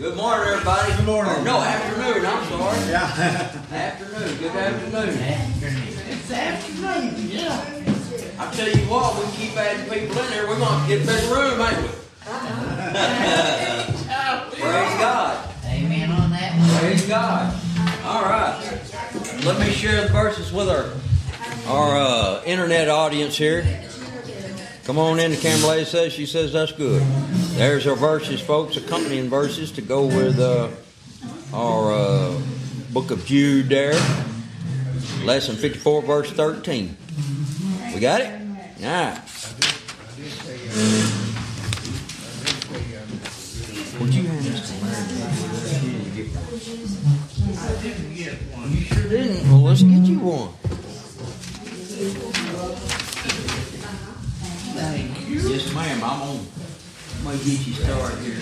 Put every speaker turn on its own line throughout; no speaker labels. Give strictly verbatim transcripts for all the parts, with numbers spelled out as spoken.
Good morning, everybody.
Good morning.
Or, no, afternoon. I'm sorry.
Yeah.
Afternoon. Good afternoon.
It's afternoon, yeah.
I tell you what, we keep adding people in there. We're going to get a bigger room, ain't we? Praise God.
Amen on that one.
Praise God. All right. Let me share the verses with our our uh, internet audience here. Come on in. The camera lady says, she says that's good. There's our verses, folks, accompanying verses to go with uh, our uh, book of Jude there. Lesson fifty-four, verse thirteen. We got it? All right. Would you hand this to Larry?
I didn't get one.
You sure didn't. Well, let's get you one.
Thank you.
Yes, ma'am. I'm on. I'm going to get you started here.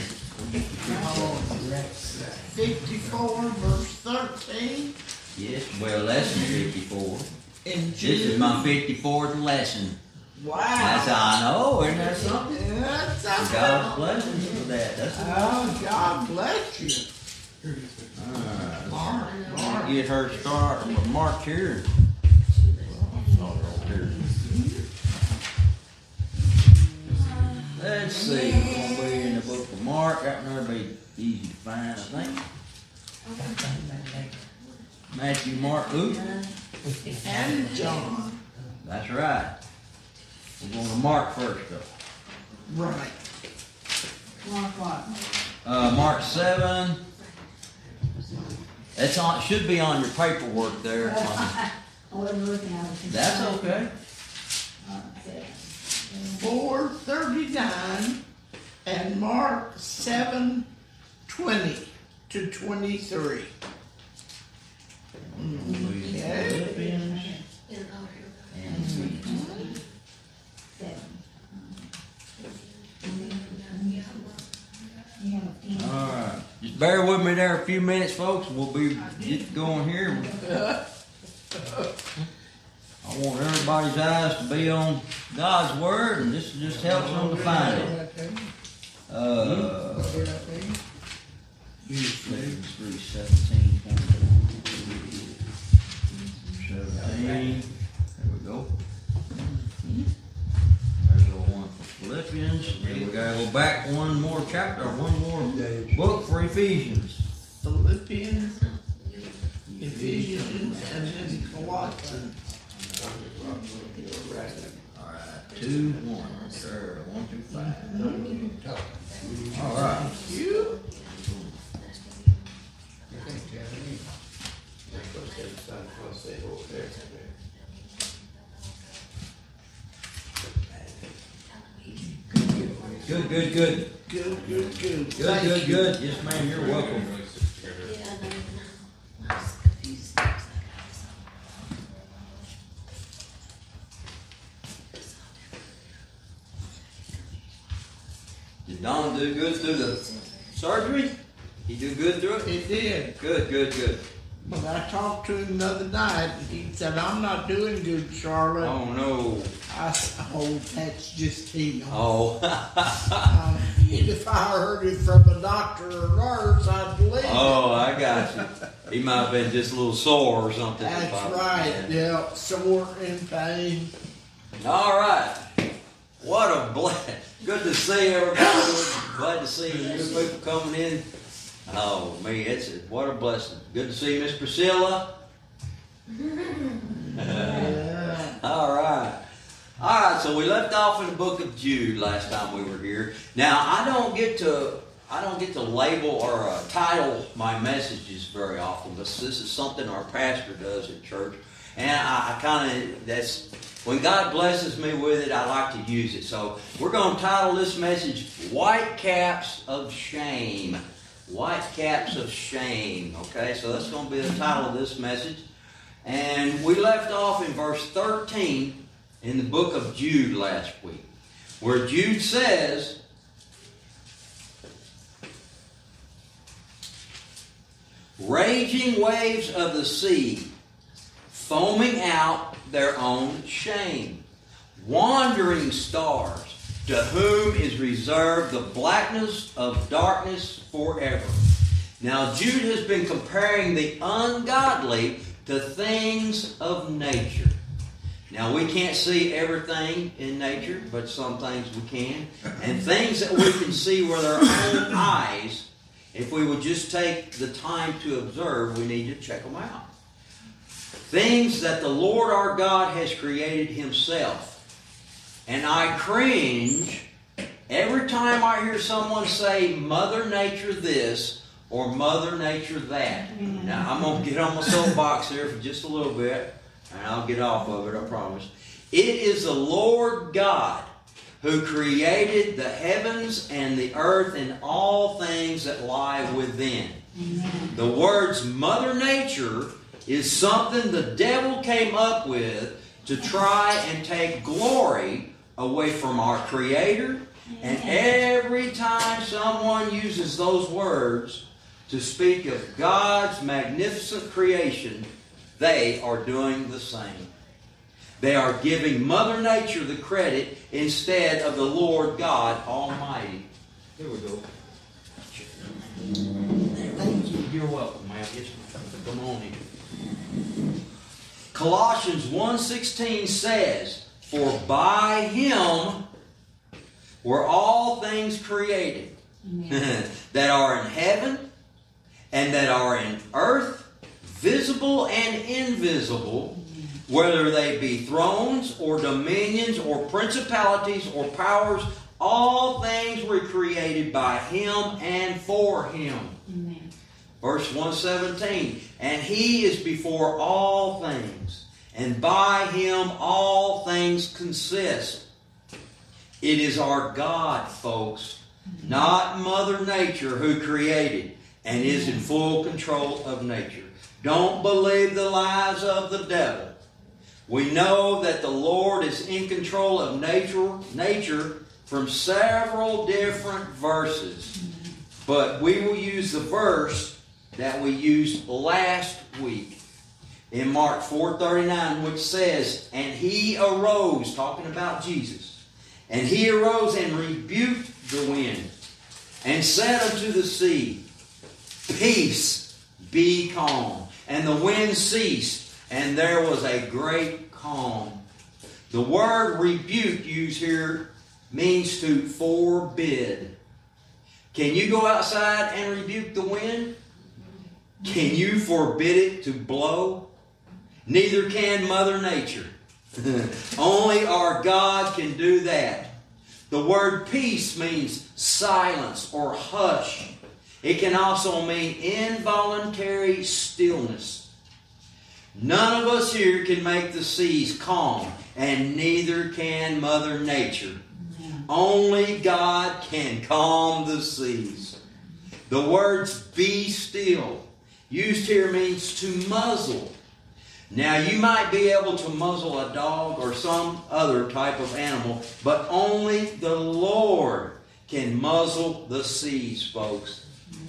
fifty-four, verse thirteen.
Yes, well, lesson fifty-four.
In
This is
Jude.
my fifty-fourth lesson.
Wow.
That's how I know. Isn't that something?
That's a
God's blessings for that. That's
Oh, God bless you.
uh,
Mark, Mark.
get her started. Mark here. Let's see. We're going to be in the book of Mark. That one will be easy to find, I think. Matthew, Mark, Luke.
And John.
That's right. We're going to Mark first, though.
Right. Mark what?
Uh, Mark seven. That's on. Should be on your paperwork there.
I wasn't looking at it.
That's okay.
four thirty-nine and Mark seven twenty to twenty-three. Okay.
Philippians and all right. Just bear with me there a few minutes, folks. We'll be get going here. I want everybody's eyes to be on God's Word, and this just helps them to find it. Uh, three, seventeen, seventeen. There we go. There's the one for Philippians. Then we gotta go back one more chapter, one more book for Ephesians.
Philippians, Ephesians, and then Colossians.
All right, two, one, sure, one, two, five. All right.
You?
Good, good, good.
Good, good, good.
Good,
Thank
good,
you.
good. Yes, ma'am, you're welcome. Did Don do good through the surgery? He do good through it?
It did.
Good, good, good.
But I talked to him the other night, and he said, I'm not doing good, Charlotte.
Oh, no.
I said, oh, that's just him.
Oh.
Um, if I heard it from a doctor or nurse, I'd believe it.
Oh, I got you. He might have been just a little sore or something.
That's right. Yeah, sore and pain.
All right. What a blessing. Good to see everybody. Glad to see you people coming in. Oh, me, it's what a blessing. Good to see Miss Priscilla.
Yeah.
All right. All right, so we left off in the book of Jude last time we were here. Now, I don't get to I don't get to label or uh, title my messages very often, but this is something our pastor does at church. And I, I kind of, that's, when God blesses me with it, I like to use it. So we're going to title this message, White Caps of Shame. White Caps of Shame. Okay, so that's going to be the title of this message. And we left off in verse thirteen in the book of Jude last week, where Jude says, raging waves of the sea, foaming out their own shame, wandering stars, to whom is reserved the blackness of darkness forever. Now, Jude has been comparing the ungodly to things of nature. Now, we can't see everything in nature, but some things we can. And things that we can see with our own eyes, if we would just take the time to observe, we need to check them out. Things that the Lord our God has created Himself. And I cringe every time I hear someone say Mother Nature this or Mother Nature that. Mm-hmm. Now, I'm going to get on my soapbox here for just a little bit, and I'll get off of it, I promise. It is the Lord God who created the heavens and the earth and all things that lie within. Amen. The words Mother Nature is something the devil came up with to try and take glory away from our Creator. And every time someone uses those words to speak of God's magnificent creation, they are doing the same. They are giving Mother Nature the credit instead of the Lord God Almighty. Here we go. Thank you. You're welcome, ma'am. Yes, ma'am. Come on in. Colossians one sixteen says, "For by Him were all things created that are in heaven and that are in earth, visible and invisible, whether they be thrones or dominions or principalities or powers, all things were created by Him and for Him." Amen. Verse one seventeen, "And He is before all things, and by Him all things consist." It is our God, folks, not Mother Nature, who created and is in full control of nature. Don't believe the lies of the devil. We know that the Lord is in control of nature, nature from several different verses. But we will use the verse that we used last week in Mark four thirty-nine, which says, "And He arose," talking about Jesus, "and He arose and rebuked the wind, and said unto the sea, Peace, be calm. And the wind ceased, and there was a great calm." The word rebuke used here means to forbid. Can you go outside and rebuke the wind? Can you forbid it to blow? Neither can Mother Nature. Only our God can do that. The word peace means silence or hush. It can also mean involuntary stillness. None of us here can make the seas calm, and neither can Mother Nature. Only God can calm the seas. The words "be still" used here means to muzzle. Now, you might be able to muzzle a dog or some other type of animal, but only the Lord can muzzle the seas, folks.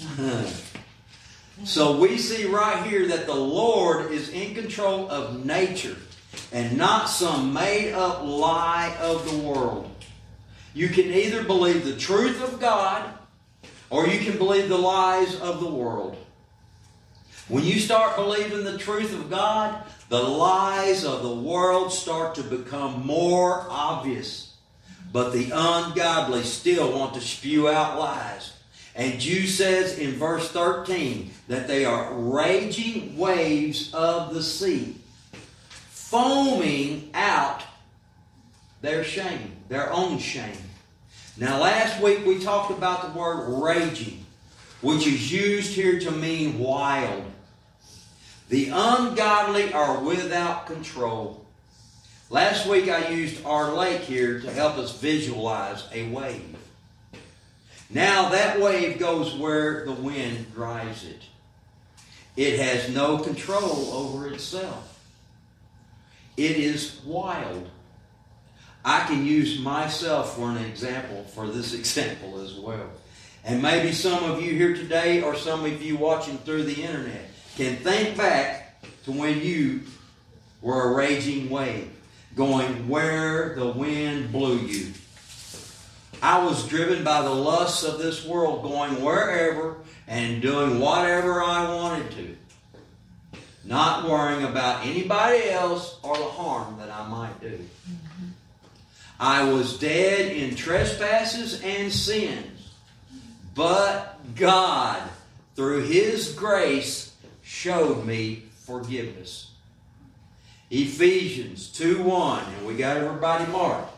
So we see right here that the Lord is in control of nature and not some made-up lie of the world. You can either believe the truth of God or you can believe the lies of the world. When you start believing the truth of God, the lies of the world start to become more obvious. But the ungodly still want to spew out lies. And Jude says in verse thirteen that they are raging waves of the sea, foaming out their shame, their own shame. Now, last week we talked about the word raging, which is used here to mean wild. The ungodly are without control. Last week I used our lake here to help us visualize a wave. Now that wave goes where the wind drives it. It has no control over itself. It is wild. I can use myself for an example, for this example as well. And maybe some of you here today or some of you watching through the internet can think back to when you were a raging wave, going where the wind blew you. I was driven by the lusts of this world, going wherever and doing whatever I wanted to, not worrying about anybody else or the harm that I might do. I was dead in trespasses and sins, but God, through His grace, showed me forgiveness. Ephesians two one, and we got everybody marked.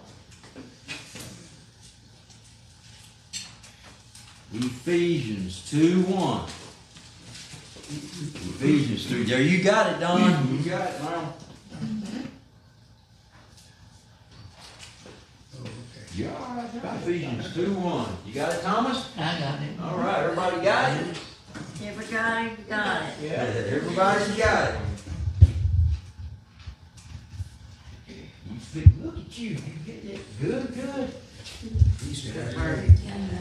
Ephesians two one. Ephesians two. There, you got it, Don. You got it, Mom. Yeah, all right. Ephesians two one. You got it, Thomas?
I got it.
All right, everybody got it?
Everybody got it.
Yeah, everybody's got it. You fit, look at you. You get it good, good. Perfect.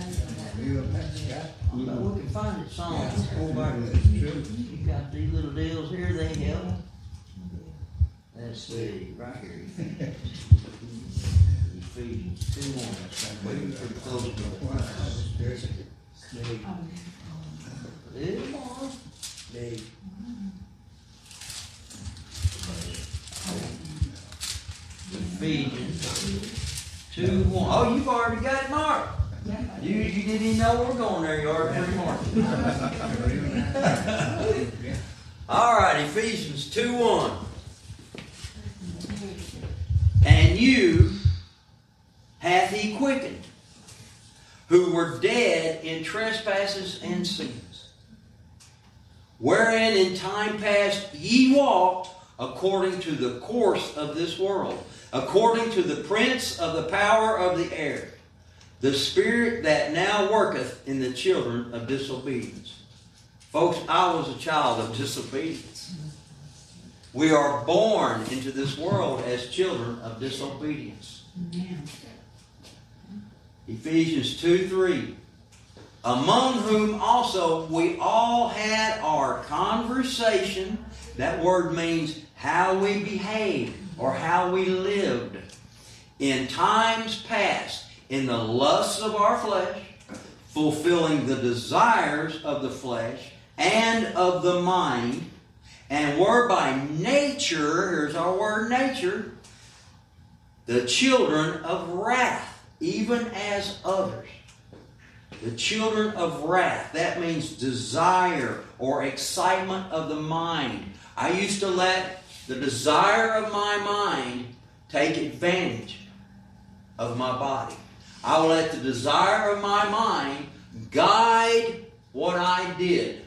You know, we can find it songs. Go back. You got these little deals here, they help. Let's see, right here. Ephesians two one. That's right. Waiting for the close of the little more. Ephesians two one. Oh, you've already got it marked. You, you didn't even know we're going there. You already marked. All right, Ephesians two one. And you hath He quickened, who were dead in trespasses and sins, wherein in time past ye walked according to the course of this world, according to the prince of the power of the air, the spirit that now worketh in the children of disobedience. Folks, I was a child of disobedience. We are born into this world as children of disobedience.
Amen.
Ephesians two three. Among whom also we all had our conversation. That word means how we behaved or how we lived in times past, in the lusts of our flesh, fulfilling the desires of the flesh and of the mind, and were by nature, here's our word nature, the children of wrath, even as others. The children of wrath, that means desire or excitement of the mind. I used to let the desire of my mind take advantage of my body. I will let the desire of my mind guide what I did.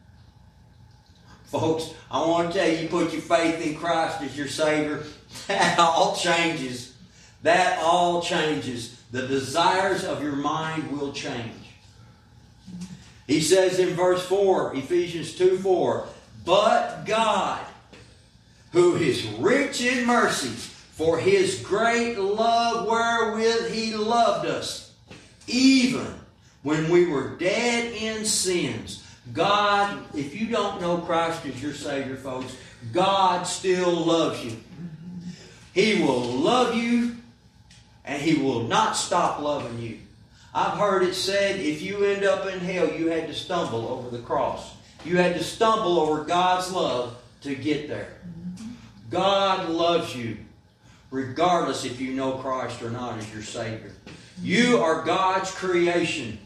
Folks, I want to tell you, you put your faith in Christ as your Savior, that all changes. That all changes. The desires of your mind will change. He says in verse four, Ephesians two four, but God, who is rich in mercy, for His great love wherewith He loved us, even when we were dead in sins. God, if you don't know Christ as your Savior, folks, God still loves you. He will love you, and He will not stop loving you. I've heard it said, if you end up in hell, you had to stumble over the cross. You had to stumble over God's love to get there. God loves you, regardless if you know Christ or not as your Savior. You are God's creation.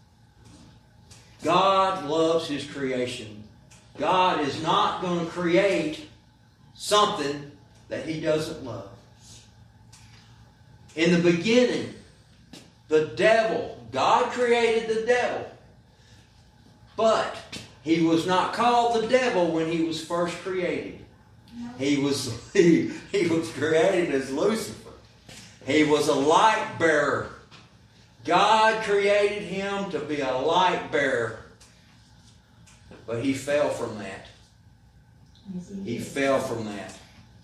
God loves His creation. God is not going to create something that He doesn't love. In the beginning, the devil, God created the devil. But he was not called the devil when he was first created. He was, he, he was created as Lucifer. He was a light bearer. God created him to be a light bearer. But he fell from that. He fell from that.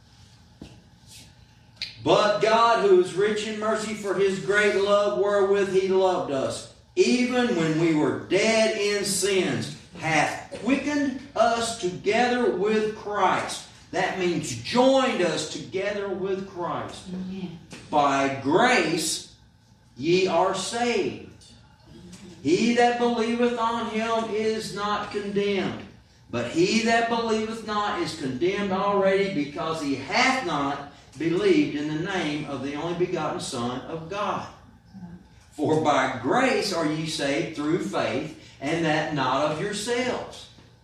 But God, who is rich in mercy, for His great love wherewith He loved us, even when we were dead in sins, hath quickened us together with Christ. That means joined us together with Christ.
Amen.
By grace ye are saved. He that believeth on him is not condemned. But he that believeth not is condemned already, because he hath not believed in the name of the only begotten Son of God. For by grace are ye saved through faith, and that not of yourselves.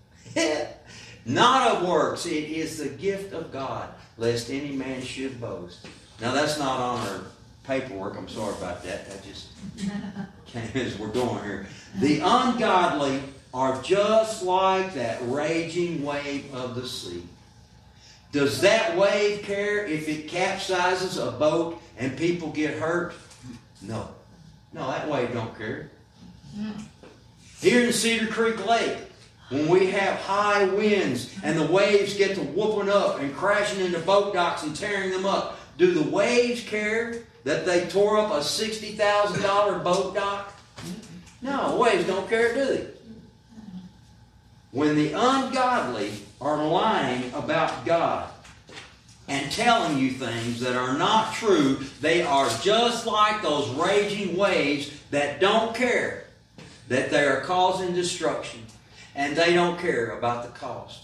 Not of works. It is the gift of God, lest any man should boast. Now that's not on our paperwork. I'm sorry about that. That just came as we're going here. The ungodly are just like that raging wave of the sea. Does that wave care if it capsizes a boat and people get hurt? No. No, that wave don't care. Here in Cedar Creek Lake, when we have high winds and the waves get to whooping up and crashing into boat docks and tearing them up, do the waves care that they tore up a sixty thousand dollars boat dock? No, waves don't care, do they? When the ungodly are lying about God and telling you things that are not true, they are just like those raging waves that don't care that they are causing destruction, and they don't care about the cost.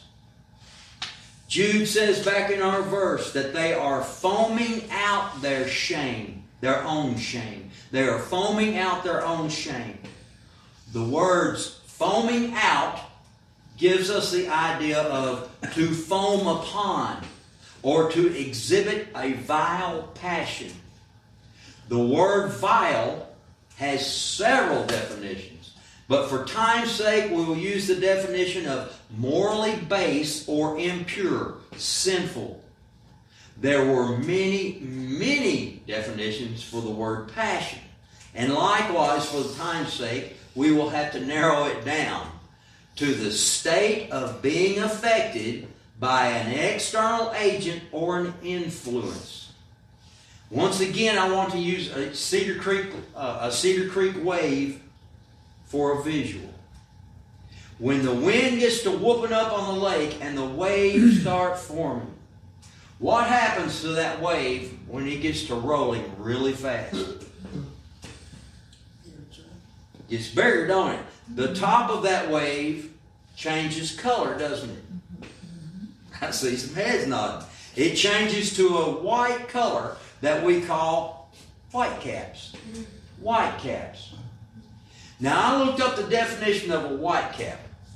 Jude says back in our verse that they are foaming out their shame, their own shame. They are foaming out their own shame. The words foaming out gives us the idea of to foam upon or to exhibit a vile passion. The word vile has several definitions, but for time's sake we will use the definition of morally base or impure, sinful. There were many, many definitions for the word passion, and likewise for the time's sake we will have to narrow it down to the state of being affected by an external agent or an influence. Once again, I want to use a Cedar Creek, uh, a Cedar Creek wave for a visual. When the wind gets to whooping up on the lake and the waves start forming, what happens to that wave when it gets to rolling really fast? It gets bigger, don't it? The top of that wave changes color, doesn't it? I see some heads nodding. It changes to a white color that we call white caps. White caps. Now, I looked up the definition of a white cap,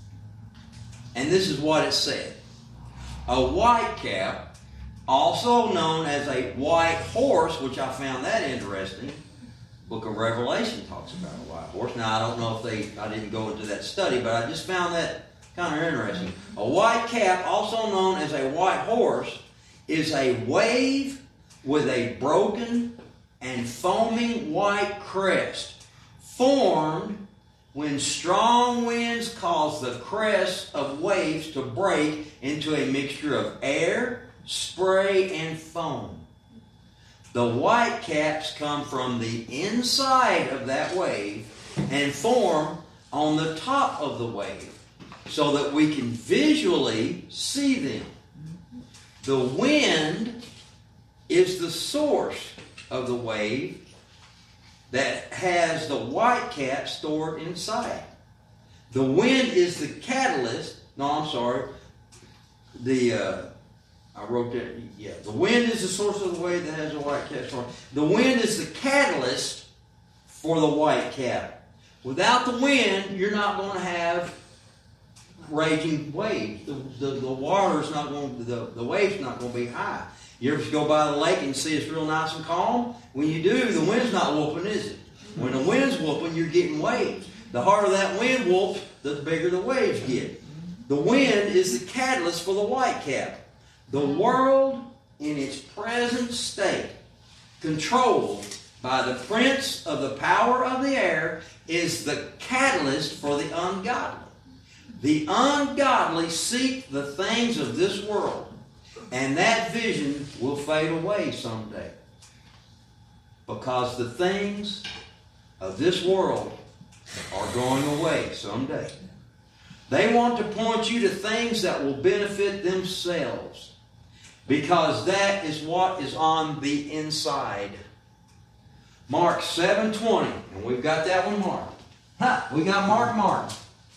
and this is what it said. A white cap, also known as a white horse, which I found that interesting. Book of Revelation talks about a white horse. Now, I don't know if they, I didn't go into that study, but I just found that kind of interesting. A white cap, also known as a white horse, is a wave with a broken and foaming white crest, formed when strong winds cause the crest of waves to break into a mixture of air, spray, and foam. The white caps come from the inside of that wave and form on the top of the wave so that we can visually see them. The wind is the source of the wave that has the white cap stored inside. The wind is the catalyst. No, I'm sorry. The uh, I wrote that. Yeah, the wind is the source of the wave that has a white cap stored. The wind is the catalyst for the white cap. Without the wind, you're not going to have raging waves. The, the, the water's not going. The the wave's not going to be high. You ever go by the lake and see it's real nice and calm? When you do, the wind's not whooping, is it? When the wind's whooping, you're getting waves. The harder that wind whoops, the bigger the waves get. The wind is the catalyst for the white cap. The world in its present state, controlled by the prince of the power of the air, is the catalyst for the ungodly. The ungodly seek the things of this world, and that vision will fade away someday. Because the things of this world are going away someday. They want to point you to things that will benefit themselves, because that is what is on the inside. Mark seven twenty, and we've got that one marked. Ha! We got Mark Mark.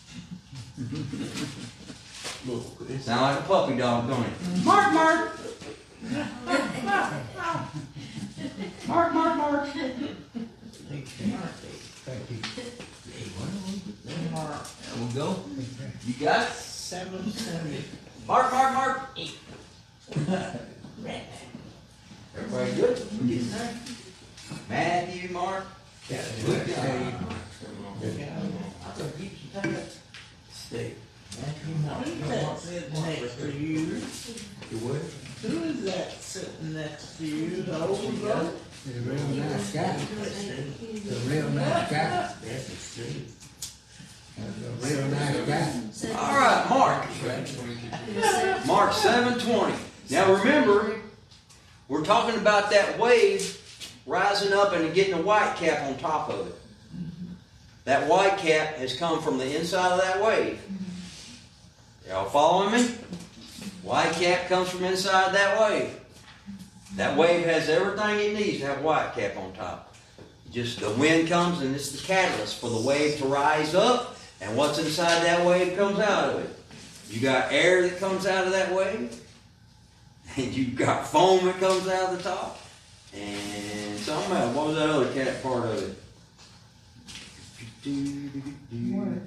Sound like a puppy dog, don't it? Mark Mark! Mark Mark Mark! There we go. You got it?
Seven, seven.
Mark, Mark, Mark. Everybody good? Matthew, Mark. Good job.
Steve. Who's that sitting next to you? Who is that sitting next to you? The old guy?
The real nice guy. The real nice guy. The real nice guy.
All right, Mark. Mark seven twenty. Now remember, we're talking about that wave rising up and getting a white cap on top of it. That white cap has come from the inside of that wave. Y'all following me? White cap comes from inside that wave. That wave has everything it needs to have a white cap on top. Just the wind comes and it's the catalyst for the wave to rise up, and what's inside that wave comes out of it. You got air that comes out of that wave, and you've got foam that comes out of the top, and something else. What was that other cat part of it?
Water.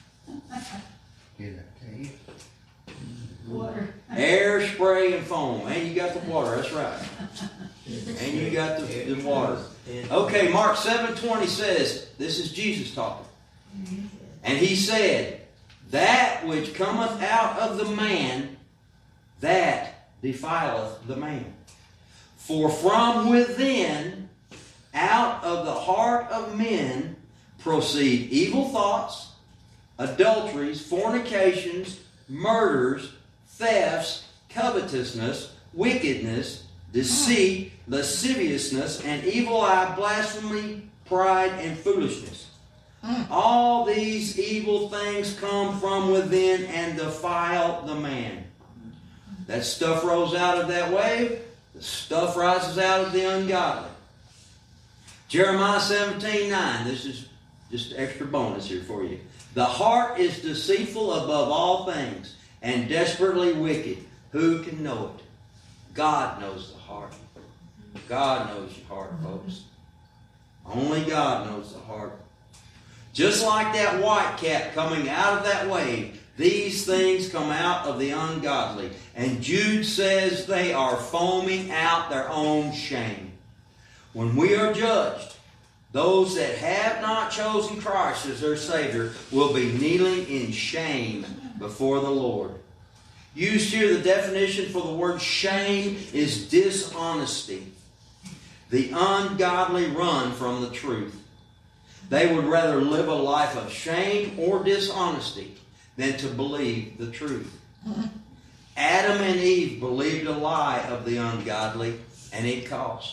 Did I tell you?
Water.
Air, spray, and foam. And you got the water, that's right. And you got the, the water. Okay, Mark seven twenty says, this is Jesus talking. And he said, that which cometh out of the man, that defileth the man. For from within, out of the heart of men, proceed evil thoughts, adulteries, fornications, murders, thefts, covetousness, wickedness, deceit, lasciviousness, and evil eye, blasphemy, pride, and foolishness. All these evil things come from within and defile the man. That stuff rolls out of that wave. The stuff rises out of the ungodly. Jeremiah seventeen nine. This is just extra bonus here for you. The heart is deceitful above all things and desperately wicked. Who can know it? God knows the heart. God knows your heart, folks. Only God knows the heart. Just like that white cap coming out of that wave, these things come out of the ungodly. And Jude says they are foaming out their own shame. When we are judged, those that have not chosen Christ as their Savior will be kneeling in shame before the Lord. Used here, the definition for the word shame is dishonesty. The ungodly run from the truth. They would rather live a life of shame or dishonesty than to believe the truth. Adam and Eve believed a lie of the ungodly, and it cost.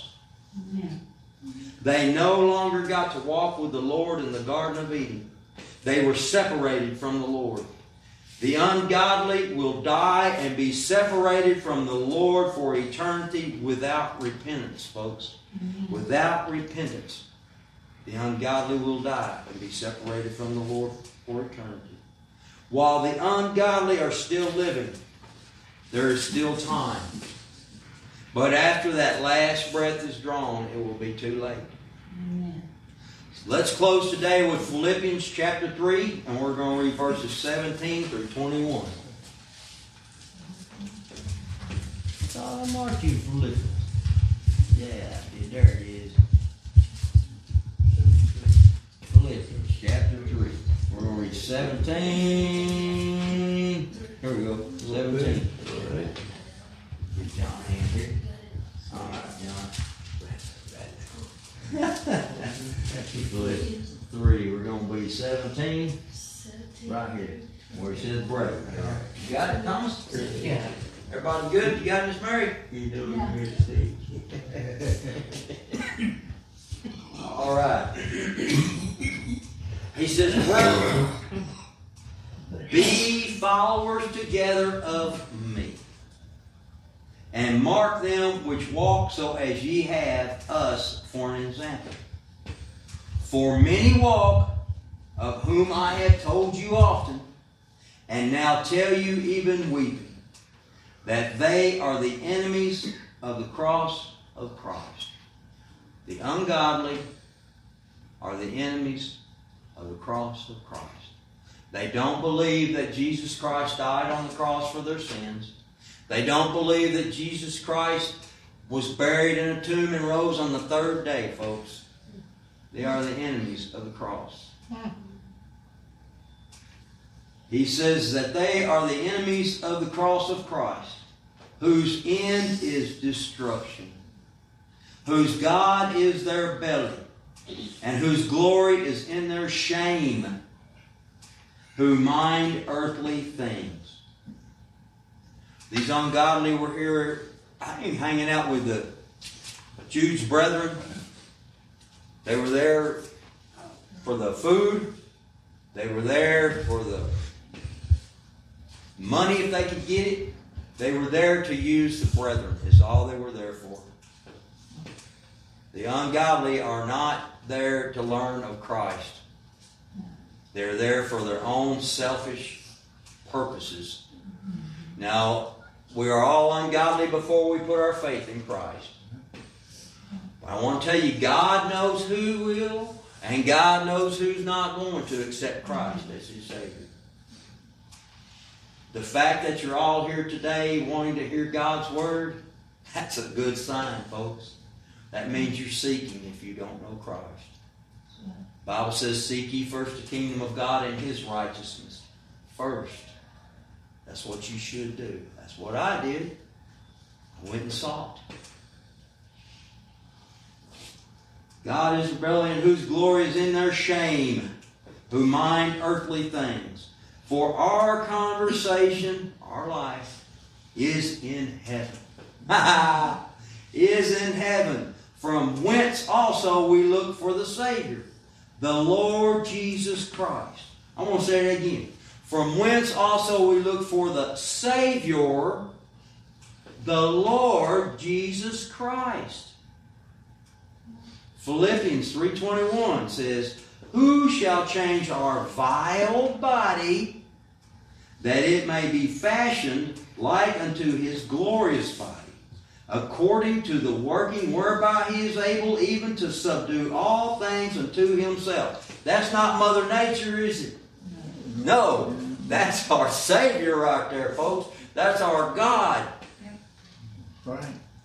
They no longer got to walk with the Lord in the Garden of Eden. They were separated from the Lord. The ungodly will die and be separated from the Lord for eternity without repentance, folks. Mm-hmm. Without repentance. The ungodly will die and be separated from the Lord for eternity. While the ungodly are still living, there is still time. But after that last breath is drawn, it will be too late. Amen. Let's close today with Philippians chapter three, and we're going to read verses seventeen through twenty-one. Oh, I marked you, Philippians. Yeah, there it is. Philippians chapter three. We're going to read seventeen. Here we go. seventeen. Get John hand here. All right, John. Philippians three. We're going to be seventeen. Right here. Where it says break. You got it, Thomas? Yeah. Everybody good? You got Miss Mary? You doing good, Steve? All right. He says, brethren, be followers together of me, and mark them which walk so as ye have us for an example. For many walk, of whom I have told you often, and now tell you even weeping, that they are the enemies of the cross of Christ. The ungodly are the enemies of the cross of Christ. They don't believe that Jesus Christ died on the cross for their sins. They don't believe that Jesus Christ was buried in a tomb and rose on the third day, folks. They are the enemies of the cross. He says that they are the enemies of the cross of Christ, whose end is destruction, whose God is their belly, and whose glory is in their shame, who mind earthly things. These ungodly were here, I am hanging out with the Jude's brethren. They were there for the food. They were there for the money if they could get it. They were there to use the brethren. Is all they were there for. The ungodly are not there to learn of Christ. They're there for their own selfish purposes. Now, we are all ungodly before we put our faith in Christ. But I want to tell you, God knows who will, and God knows who's not going to accept Christ as His Savior. The fact that you're all here today wanting to hear God's Word, that's a good sign, folks. That means you're seeking if you don't know Christ. The Bible says, seek ye first the kingdom of God and His righteousness first. That's what you should do. That's what I did. I went and sought. God is rebellion, whose glory is in their shame, who mind earthly things. For our conversation, our life, is in heaven. Is in heaven, from whence also we look for the Savior, the Lord Jesus Christ. I want to say it again. From whence also we look for the Savior, the Lord Jesus Christ. Philippians three twenty-one says, who shall change our vile body, that it may be fashioned like unto His glorious body, according to the working whereby He is able even to subdue all things unto Himself. That's not Mother Nature, is it? No, that's our Savior right there, folks. That's our God.
Right.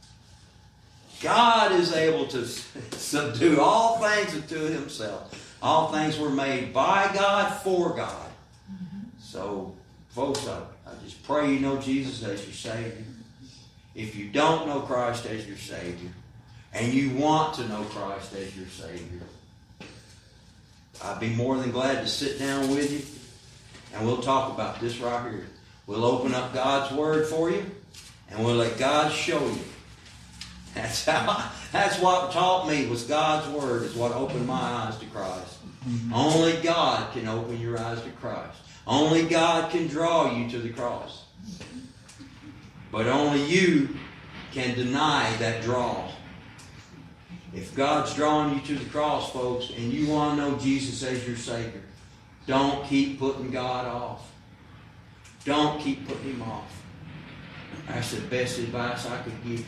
God is able to subdue all things unto Himself. All things were made by God, for God. So, folks, I, I just pray you know Jesus as your Savior. If you don't know Christ as your Savior, and you want to know Christ as your Savior, I'd be more than glad to sit down with you, and we'll talk about this right here. We'll open up God's Word for you, and we'll let God show you. That's how. That's what taught me was God's Word is what opened my eyes to Christ. Mm-hmm. Only God can open your eyes to Christ. Only God can draw you to the cross. But only you can deny that draw. If God's drawing you to the cross, folks, and you want to know Jesus as your Savior, don't keep putting God off. Don't keep putting Him off. That's the best advice I could give you.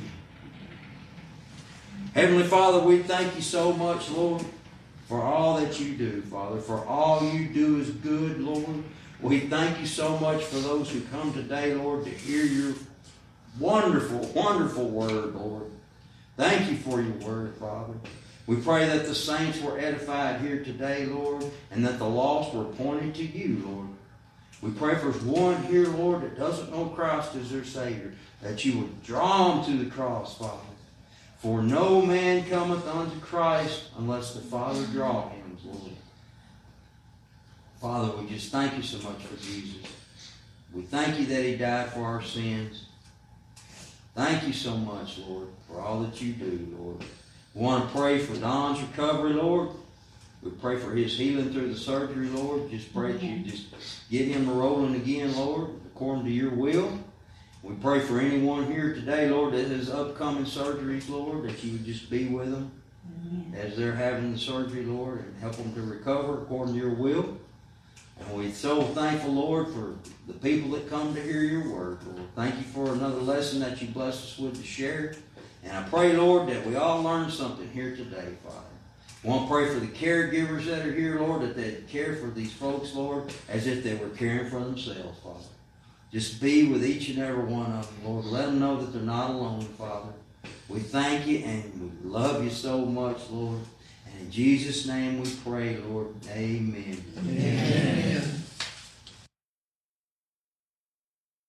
Heavenly Father, we thank you so much, Lord, for all that you do, Father. For all you do is good, Lord. We thank you so much for those who come today, Lord, to hear your wonderful, wonderful word, Lord. Thank you for your word, Father. We pray that the saints were edified here today, Lord, and that the lost were pointed to you, Lord. We pray for one here, Lord, that doesn't know Christ as their Savior, that you would draw them to the cross, Father. For no man cometh unto Christ unless the Father draw him, Lord. Father, we just thank you so much for Jesus. We thank you that He died for our sins. Thank you so much, Lord, for all that you do, Lord. We want to pray for Don's recovery, Lord. We pray for his healing through the surgery, Lord. Just pray that you just get him rolling again, Lord, according to your will. We pray for anyone here today, Lord, that has upcoming surgeries, Lord, that you would just be with them. as they're having the surgery, Lord, and help them to recover according to your will. And we're so thankful, Lord, for the people that come to hear your word, Lord. Thank you for another lesson that you blessed us with to share. And I pray, Lord, that we all learn something here today, Father. I want to pray for the caregivers that are here, Lord, that they care for these folks, Lord, as if they were caring for themselves, Father. Just be with each and every one of them, Lord. Let them know that they're not alone, Father. We thank you and we love you so much, Lord. And in Jesus' name we pray, Lord. Amen.
Amen.